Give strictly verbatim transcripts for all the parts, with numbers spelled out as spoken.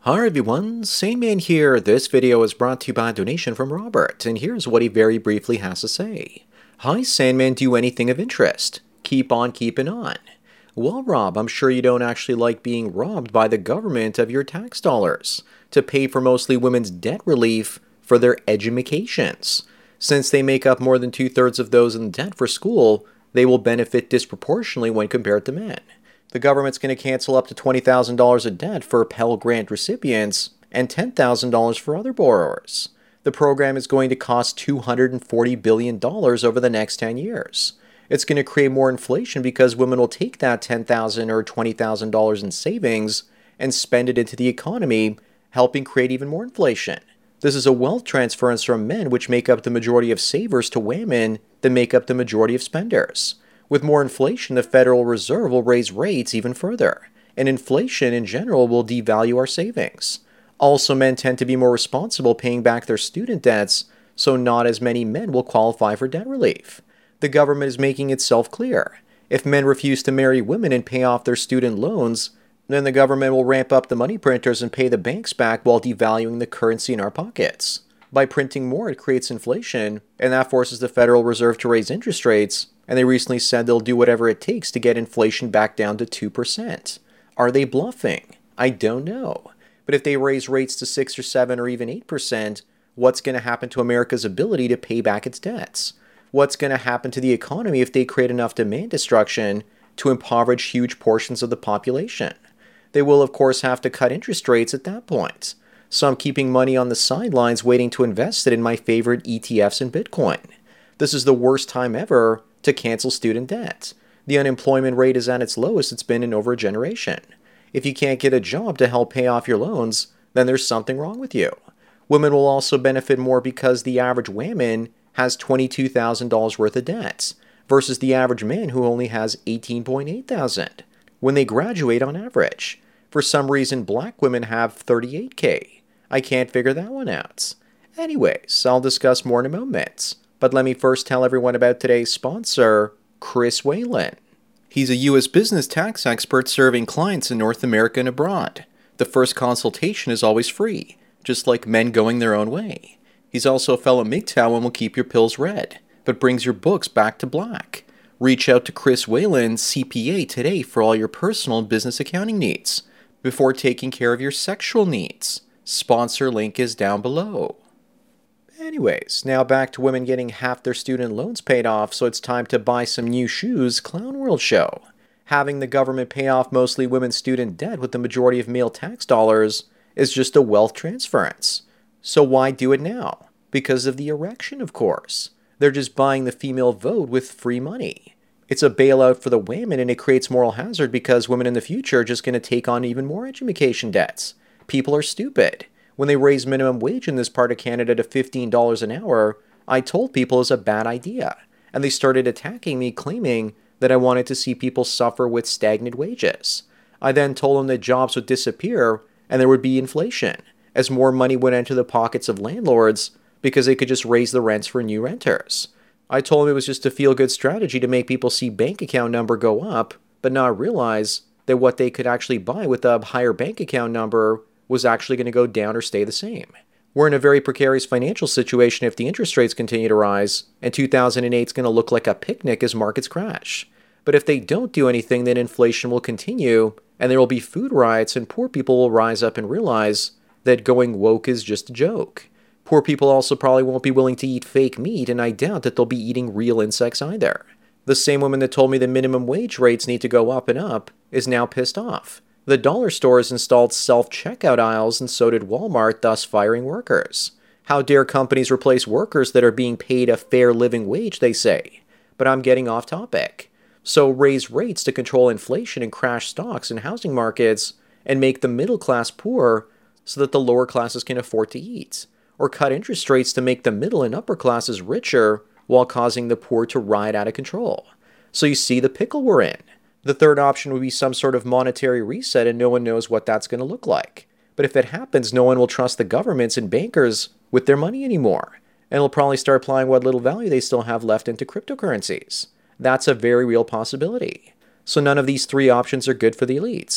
Hi everyone, Sane Man here. This video is brought to you by a donation from Robert, and here's what he very briefly has to say. Hi Sandman, do anything of interest? Keep on keeping on. Well Rob, I'm sure you don't actually like being robbed by the government of your tax dollars to pay for mostly women's debt relief for their edumacations. Since they make up more than two-thirds of those in debt for school, they will benefit disproportionately when compared to men. The government's going to cancel up to twenty thousand dollars of debt for Pell Grant recipients and ten thousand dollars for other borrowers. The program is going to cost two hundred forty billion dollars over the next ten years. It's going to create more inflation because women will take that ten thousand dollars or twenty thousand dollars in savings and spend it into the economy, helping create even more inflation. This is a wealth transference from men, which make up the majority of savers, to women that make up the majority of spenders. With more inflation, the Federal Reserve will raise rates even further, and inflation in general will devalue our savings. Also, men tend to be more responsible paying back their student debts, so not as many men will qualify for debt relief. The government is making itself clear. If men refuse to marry women and pay off their student loans, then the government will ramp up the money printers and pay the banks back while devaluing the currency in our pockets. By printing more, it creates inflation, and that forces the Federal Reserve to raise interest rates, and they recently said they'll do whatever it takes to get inflation back down to two percent. Are they bluffing? I don't know. But if they raise rates to six or seven or even eight percent, what's going to happen to America's ability to pay back its debts? What's going to happen to the economy if they create enough demand destruction to impoverish huge portions of the population? They will, of course, have to cut interest rates at that point. So I'm keeping money on the sidelines waiting to invest it in my favorite E T Fs and Bitcoin. This is the worst time ever to cancel student debt. The unemployment rate is at its lowest it's been in over a generation. If you can't get a job to help pay off your loans, then there's something wrong with you. Women will also benefit more because the average woman has twenty-two thousand dollars worth of debts versus the average man who only has eighteen point eight thousand dollars when they graduate on average. For some reason, black women have thirty-eight thousand. I can't figure that one out. Anyways, I'll discuss more in a moment. But let me first tell everyone about today's sponsor, Chris Whalen. He's a U S business tax expert serving clients in North America and abroad. The first consultation is always free, just like men going their own way. He's also a fellow M G T O W and will keep your pills red, but brings your books back to black. Reach out to Chris Whalen, C P A, today for all your personal and business accounting needs, before taking care of your sexual needs. Sponsor link is down below. Anyways, now back to women getting half their student loans paid off, so it's time to buy some new shoes, Clown World show. Having the government pay off mostly women's student debt with the majority of male tax dollars is just a wealth transference. So why do it now? Because of the erection, of course. They're just buying the female vote with free money. It's a bailout for the women, and it creates moral hazard because women in the future are just going to take on even more education debts. People are stupid. When they raised minimum wage in this part of Canada to fifteen dollars an hour, I told people it's a bad idea. And they started attacking me, claiming that I wanted to see people suffer with stagnant wages. I then told them that jobs would disappear and there would be inflation, as more money went into the pockets of landlords because they could just raise the rents for new renters. I told them it was just a feel-good strategy to make people see bank account number go up, but not realize that what they could actually buy with a higher bank account number was actually going to go down or stay the same. We're in a very precarious financial situation if the interest rates continue to rise, and two thousand eight is going to look like a picnic as markets crash. But if they don't do anything, then inflation will continue, and there will be food riots, and poor people will rise up and realize that going woke is just a joke. Poor people also probably won't be willing to eat fake meat, and I doubt that they'll be eating real insects either. The same woman that told me the minimum wage rates need to go up and up is now pissed off. The dollar stores installed self-checkout aisles, and so did Walmart, thus firing workers. How dare companies replace workers that are being paid a fair living wage, they say. But I'm getting off topic. So raise rates to control inflation and crash stocks and housing markets and make the middle class poor so that the lower classes can afford to eat. Or cut interest rates to make the middle and upper classes richer while causing the poor to riot out of control. So you see the pickle we're in. The third option would be some sort of monetary reset, and no one knows what that's going to look like. But if it happens, no one will trust the governments and bankers with their money anymore, and will probably start applying what little value they still have left into cryptocurrencies. That's a very real possibility. So none of these three options are good for the elites.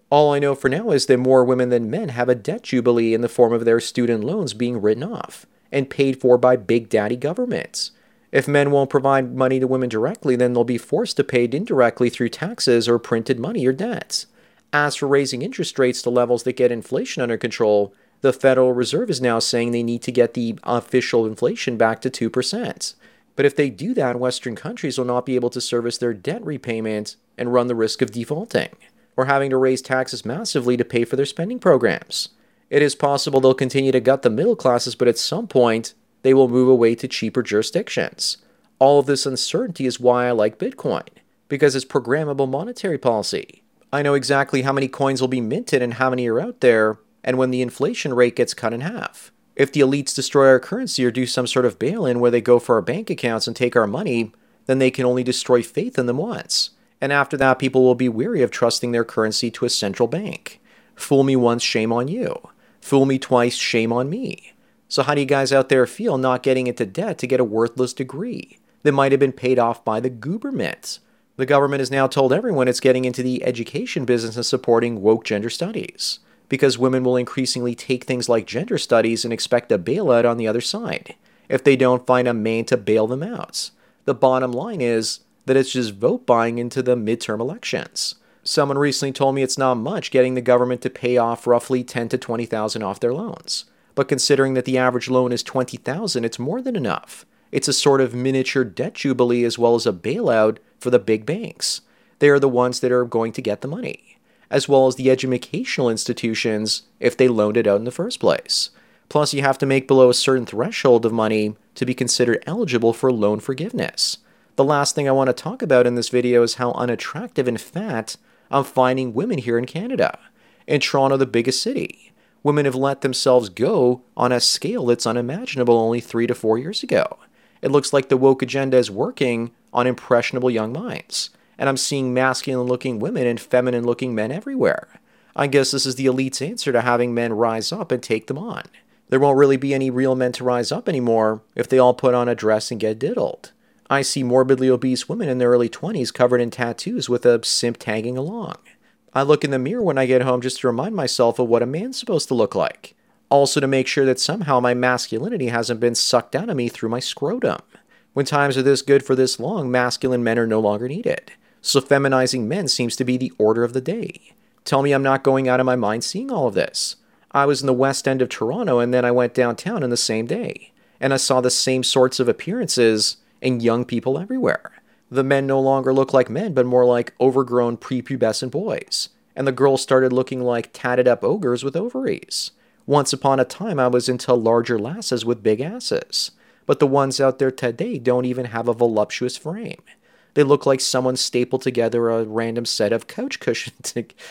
All I know for now is that more women than men have a debt jubilee in the form of their student loans being written off and paid for by big daddy governments. If men won't provide money to women directly, then they'll be forced to pay it indirectly through taxes or printed money or debts. As for raising interest rates to levels that get inflation under control, the Federal Reserve is now saying they need to get the official inflation back to two percent. But if they do that, Western countries will not be able to service their debt repayment and run the risk of defaulting, or having to raise taxes massively to pay for their spending programs. It is possible they'll continue to gut the middle classes, but at some point, they will move away to cheaper jurisdictions. All of this uncertainty is why I like Bitcoin, because it's programmable monetary policy. I know exactly how many coins will be minted and how many are out there, and when the inflation rate gets cut in half. If the elites destroy our currency or do some sort of bail-in where they go for our bank accounts and take our money, then they can only destroy faith in them once. And after that, people will be weary of trusting their currency to a central bank. Fool me once, shame on you. Fool me twice, shame on me. So how do you guys out there feel not getting into debt to get a worthless degree that might have been paid off by the gooberment? The government has now told everyone it's getting into the education business and supporting woke gender studies, because women will increasingly take things like gender studies and expect a bailout on the other side if they don't find a man to bail them out. The bottom line is that it's just vote buying into the midterm elections. Someone recently told me it's not much getting the government to pay off roughly ten to twenty thousand off their loans. But considering that the average loan is twenty thousand, it's more than enough. It's a sort of miniature debt jubilee as well as a bailout for the big banks. They are the ones that are going to get the money, as well as the educational institutions if they loaned it out in the first place. Plus, you have to make below a certain threshold of money to be considered eligible for loan forgiveness. The last thing I want to talk about in this video is how unattractive and fat I'm finding women here in Canada. In Toronto, the biggest city, women have let themselves go on a scale that's unimaginable only three to four years ago. It looks like the woke agenda is working on impressionable young minds, and I'm seeing masculine-looking women and feminine-looking men everywhere. I guess this is the elite's answer to having men rise up and take them on. There won't really be any real men to rise up anymore if they all put on a dress and get diddled. I see morbidly obese women in their early twenties covered in tattoos with a simp tagging along. I look in the mirror when I get home just to remind myself of what a man's supposed to look like. Also to make sure that somehow my masculinity hasn't been sucked out of me through my scrotum. When times are this good for this long, masculine men are no longer needed. So feminizing men seems to be the order of the day. Tell me I'm not going out of my mind seeing all of this. I was in the west end of Toronto and then I went downtown in the same day. And I saw the same sorts of appearances and young people everywhere. The men no longer look like men, but more like overgrown prepubescent boys. And the girls started looking like tatted up ogres with ovaries. Once upon a time, I was into larger lasses with big asses. But the ones out there today don't even have a voluptuous frame. They look like someone stapled together a random set of couch cushions.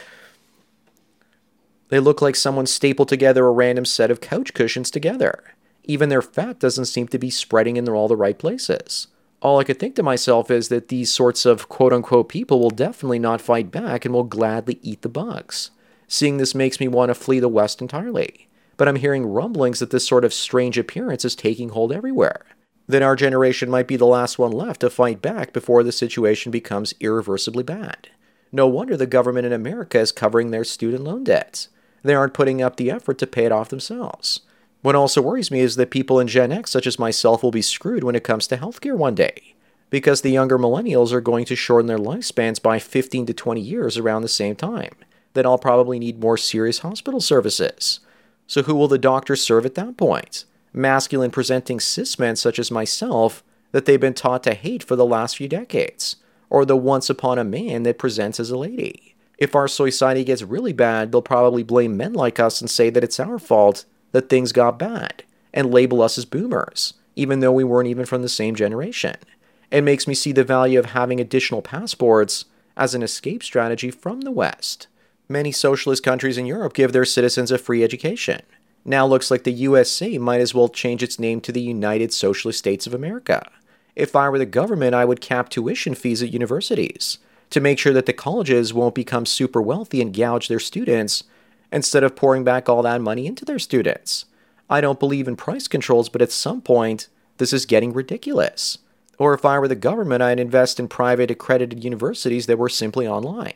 They look like someone stapled together a random set of couch cushions together. Even their fat doesn't seem to be spreading in all the right places. All I could think to myself is that these sorts of quote-unquote people will definitely not fight back and will gladly eat the bugs. Seeing this makes me want to flee the West entirely. But I'm hearing rumblings that this sort of strange appearance is taking hold everywhere. Then our generation might be the last one left to fight back before the situation becomes irreversibly bad. No wonder the government in America is covering their student loan debts. They aren't putting up the effort to pay it off themselves. What also worries me is that people in Gen X, such as myself, will be screwed when it comes to healthcare one day, because the younger millennials are going to shorten their lifespans by fifteen to twenty years around the same time. Then I'll probably need more serious hospital services. So who will the doctors serve at that point? Masculine presenting cis men such as myself that they've been taught to hate for the last few decades, or the once upon a man that presents as a lady. If our society gets really bad, they'll probably blame men like us and say that it's our fault that things got bad, and label us as boomers, even though we weren't even from the same generation. It makes me see the value of having additional passports as an escape strategy from the West. Many socialist countries in Europe give their citizens a free education. Now looks like the U S A might as well change its name to the United Socialist States of America. If I were the government, I would cap tuition fees at universities to make sure that the colleges won't become super wealthy and gouge their students instead of pouring back all that money into their students. I don't believe in price controls, but at some point, this is getting ridiculous. Or if I were the government, I'd invest in private accredited universities that were simply online.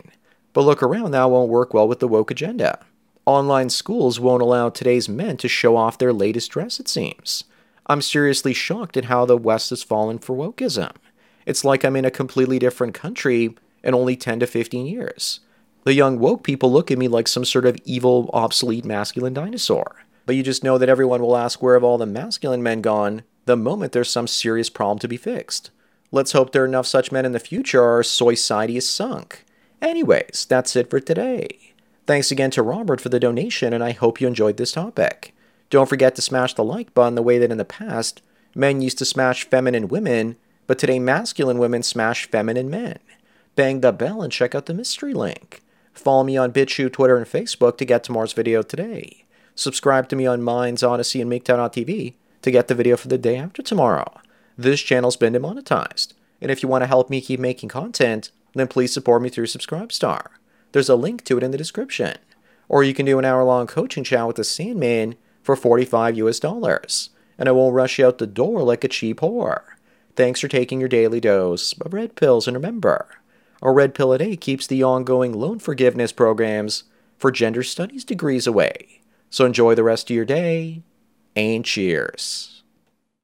But look around, that won't work well with the woke agenda. Online schools won't allow today's men to show off their latest dress, it seems. I'm seriously shocked at how the West has fallen for wokeism. It's like I'm in a completely different country in only ten to fifteen years. The young woke people look at me like some sort of evil, obsolete, masculine dinosaur. But you just know that everyone will ask where have all the masculine men gone the moment there's some serious problem to be fixed. Let's hope there are enough such men in the future or our soy society is sunk. Anyways, that's it for today. Thanks again to Robert for the donation, and I hope you enjoyed this topic. Don't forget to smash the like button the way that in the past, men used to smash feminine women, but today masculine women smash feminine men. Bang the bell and check out the mystery link. Follow me on BitChute, Twitter, and Facebook to get tomorrow's video today. Subscribe to me on Minds, Odyssey, and MGTOW dot T V to get the video for the day after tomorrow. This channel's been demonetized, and if you want to help me keep making content, then please support me through Subscribestar. There's a link to it in the description. Or you can do an hour-long coaching chat with the Sandman for forty-five U S dollars, and I won't rush you out the door like a cheap whore. Thanks for taking your daily dose of red pills, and remember, a red pill a day keeps the ongoing loan forgiveness programs for gender studies degrees away. So enjoy the rest of your day, and cheers.